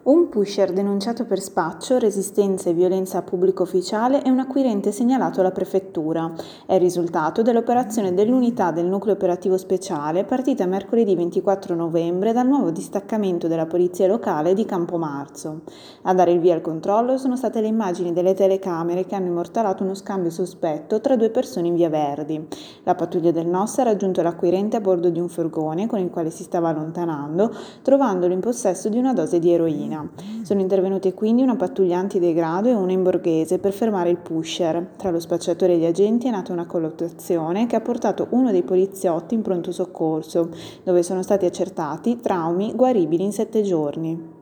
Un pusher denunciato per spaccio, resistenza e violenza a pubblico ufficiale e un acquirente segnalato alla prefettura. È il risultato dell'operazione dell'unità del nucleo operativo speciale partita mercoledì 24 novembre dal nuovo distaccamento della polizia locale di Campomarzo. A dare il via al controllo sono state le immagini delle telecamere che hanno immortalato uno scambio sospetto tra due persone in via Verdi. La pattuglia del NOS ha raggiunto l'acquirente a bordo di un furgone con il quale si stava allontanando, trovandolo in possesso di una dose di eroina. Sono intervenute quindi una pattuglia antidegrado e una in borghese per fermare il pusher. Tra lo spacciatore e gli agenti è nata una colluttazione che ha portato uno dei poliziotti in pronto soccorso, dove sono stati accertati traumi guaribili in 7 giorni.